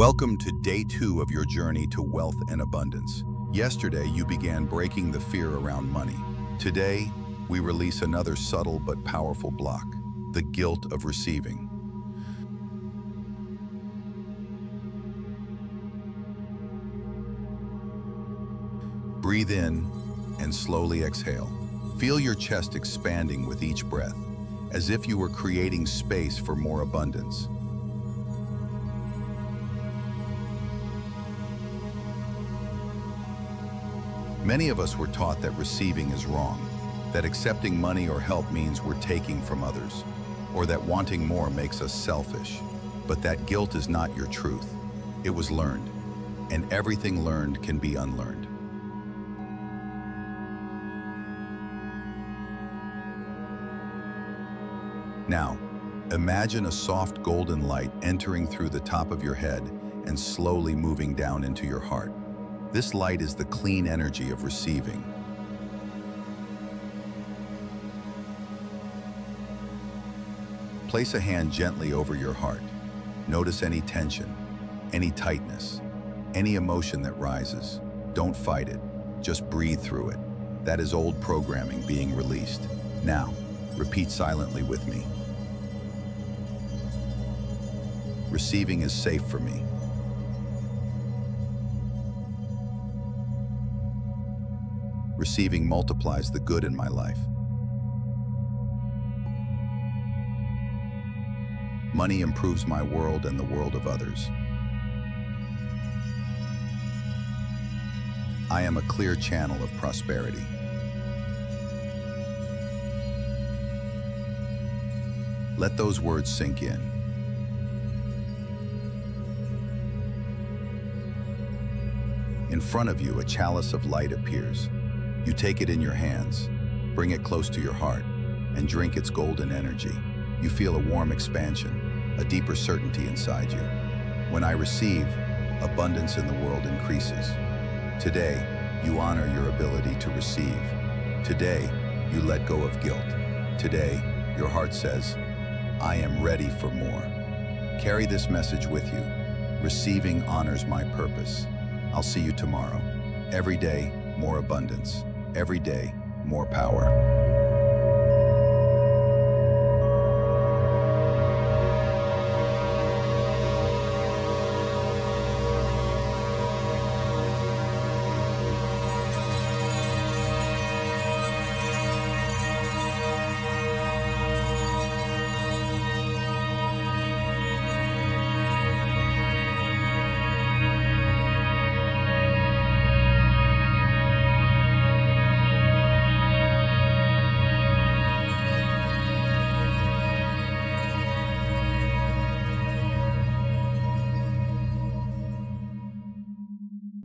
Welcome to day 2 of your journey to wealth and abundance. Yesterday, you began breaking the fear around money. Today, we release another subtle but powerful block, the guilt of receiving. Breathe in and slowly exhale. Feel your chest expanding with each breath, as if you were creating space for more abundance. Many of us were taught that receiving is wrong, that accepting money or help means we're taking from others, or that wanting more makes us selfish. But that guilt is not your truth. It was learned, and everything learned can be unlearned. Now, imagine a soft golden light entering through the top of your head and slowly moving down into your heart. This light is the clean energy of receiving. Place a hand gently over your heart. Notice any tension, any tightness, any emotion that rises. Don't fight it, just breathe through it. That is old programming being released. Now, repeat silently with me. Receiving is safe for me. Receiving multiplies the good in my life. Money improves my world and the world of others. I am a clear channel of prosperity. Let those words sink in. In front of you, a chalice of light appears. You take it in your hands, bring it close to your heart, and drink its golden energy. You feel a warm expansion, a deeper certainty inside you. When I receive, abundance in the world increases. Today, you honor your ability to receive. Today, you let go of guilt. Today, your heart says, I am ready for more. Carry this message with you. Receiving honors my purpose. I'll see you tomorrow. Every day, more abundance. Every day, more power.